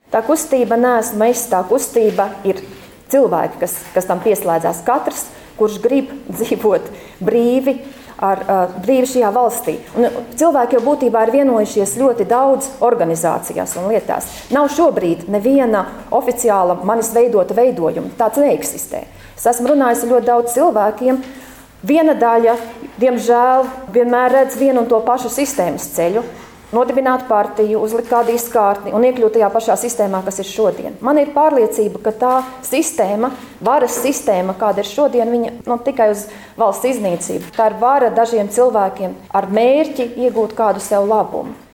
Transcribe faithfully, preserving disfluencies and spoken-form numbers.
Tā kustība neesmu es, tā kustība ir cilvēki, kas, kas tam pieslēdzās. Katrs, kurš grib dzīvot brīvi, ar uh, brīvi šajā valstī. Un cilvēki jau būtībā ir vienojušies ļoti daudz organizācijās un lietās. Nav šobrīd neviena oficiāla manis veidota veidojuma. Tāds neeksistē. Es esmu runājis ar ļoti daudz cilvēkiem. Viena daļa, diemžēl, vienmēr redz vienu un to pašu sistēmas ceļu. Nodibināt partiju, uzlikt kādu izkārtni un iekļūt tajā pašā sistēmā, kas ir šodien. Man ir pārliecība, ka tā sistēma, varas sistēma, kāda ir šodien, viņa nu, tikai uz valsts iznīcību. Tā ir vara dažiem cilvēkiem ar mērķi iegūt kādu sev labumu.